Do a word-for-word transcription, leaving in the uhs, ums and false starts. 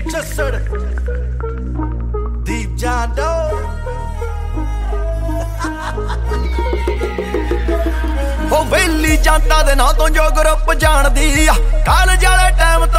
ਜੱਸੜ ਦੀਪ ਜਾਂਦੋ ਹੋ ਵੇਲੀ ਜਾਂਦਾ ਦੇ ਨਾਂ ਤੋਂ ਜੋ ਗਰੁੱਪ ਜਾਣਦੀ ਆ ਕਾਲਜ ਵਾਲੇ ਟਾਈਮ